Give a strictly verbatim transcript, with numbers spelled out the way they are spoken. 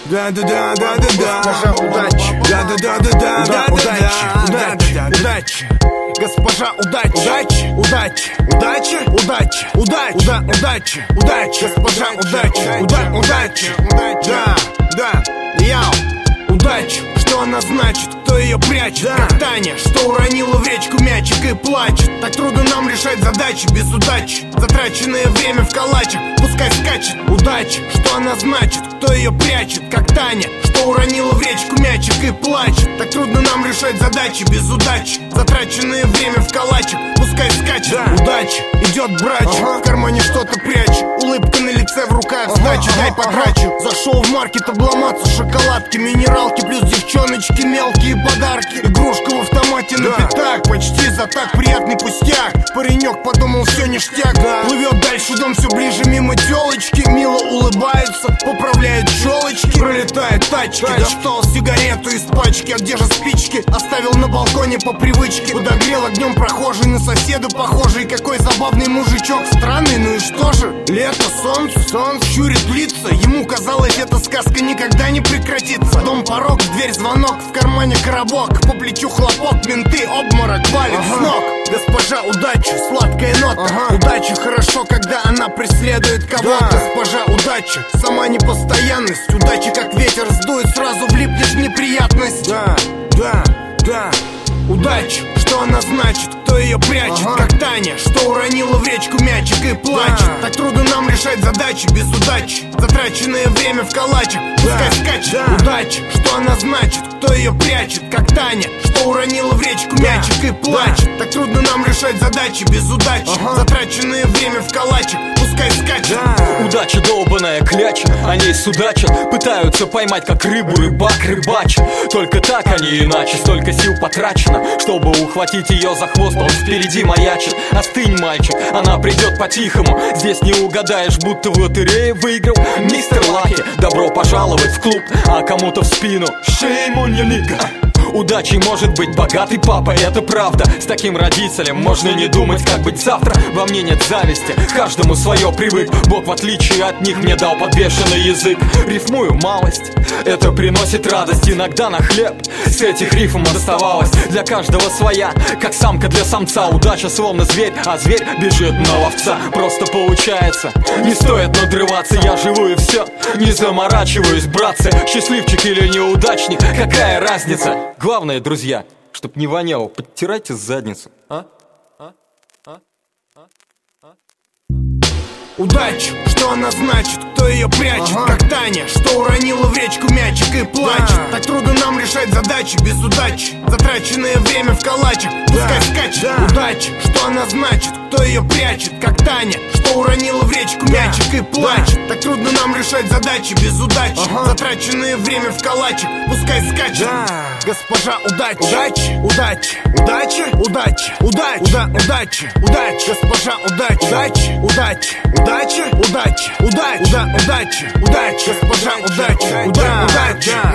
Да, да, да, да, да, да. Госпожа удачи. Да, да, да, да, да, да, Удачи, удачи, удачи. Госпожа удачи, удачи, удачи, удачи, удачи, удачи, удачи, удачи. Госпожа удачи, удачи, удачи. Да, да, яу. Удача, что она значит, кто ее прячет, да. Как Таня, что уронила в речку мячик и плачет. Так трудно нам решать задачи без удачи. Затраченное время в калачах, пускай скачет. Удача, что она значит, кто ее прячет, как Таня, что уронила в речку мячик и плачет. Так трудно нам решать задачи без удачи. Затраченное время в калачах, пускай скачет, да. Удача, идет брач, ага. В кармане что-то прячет. Улыбка на лице, в руках сдача, ага, дай ага, потрачу, ага. Зашел в маркет обломаться, шоколадки, минералки, плюс девчоночки, мелкие подарки. Игрушка в автомате на да. Пятак, почти за так, приятный пустяк. Паренек подумал, все ништяк, да. Плывет дальше, дом все ближе, мимо телочки. Мило улыбается, поправляет челочки. Пролетает тачки, Тач. Достал сигарету из пачки. А где же спички? Оставил на балконе по привычке. Подогрел огнем прохожий, на соседа похожий. Какой забавный мужичок, странный, ну и что же? Лето, солнце, солнце щурит лица. Ему казалось, эта сказка никогда не прекратится. Дом, порог, дверь, звонок, в кармане коробок. По плечу хлопок, менты, обморок, валит ага. С ног. Госпожа удачи, сладкая нота, ага. Удача хорошо, когда она преследует кого-то, да. Госпожа удачи, сама непостоянность. Удача как ветер сдует, сразу влипнешь в неприятность. Да, да, да. Удача, что она значит, кто ее прячет, ага. Как Таня, что уронила в речку мячик и плачет, да. Так трудно нам решать задачи без удачи. Затраченное время в калачах, пускай да. Скачет, да. Удача, что она значит, кто ее прячет, как Таня, что уронила в речку да. Мячик и плачет, да. Так трудно нам решать задачи без удачи, ага. Затраченное время в калачах, пускай скачет, да. Удача долбаная кляча, о ней судачат, пытаются поймать как рыбу рыбак рыбачит. Только так, а не иначе, столько сил потрачено, чтобы ухватить ее за хвост, он впереди маячит. Остынь, мальчик, она придет по-тихому. Здесь не угадаешь, будто в лотерее выиграл мистер Лаки. Добро пожаловать в клуб, а кому-то в спину shame on you, nigga. Удачей может быть богатый папа, это правда. С таким родителем можно не думать, как быть завтра. Во мне нет зависти, каждому свое привык. Бог, в отличие от них, мне дал подвешенный язык. Рифмую малость, это приносит радость. Иногда на хлеб с этих рифм оставалось. Для каждого своя, как самка для самца. Удача словно зверь, а зверь бежит на ловца. Просто получается, не стоит надрываться. Я живу и все, не заморачиваюсь, братцы. Счастливчик или неудачник, какая разница? Главное, друзья, чтоб не воняло, подтирайте задницу. А? А? А? А? А? Удача, что она значит, кто ее прячет, ага. Как Таня, что уронила в речку мячик и плачет, да. Так трудно нам решать задачи без удачи. Затраченное время в калачах, пускай да. Скачет, да. Удача, что она значит, кто ее прячет, как Таня, что уронила в речку да. Мячик и плачет, да. Так трудно нам решать задачи без удачи, ага. Затраченное время в калачах, пускай скачет, да. Госпожа удачи, удачи, удачи, удачи, удачи, удачи, уда, удачи, удачи, госпожа удачи, удачи, удачи, удачи, удачи, удачи, уда, удачи, удачи, госпожа удачи, уда, удачи.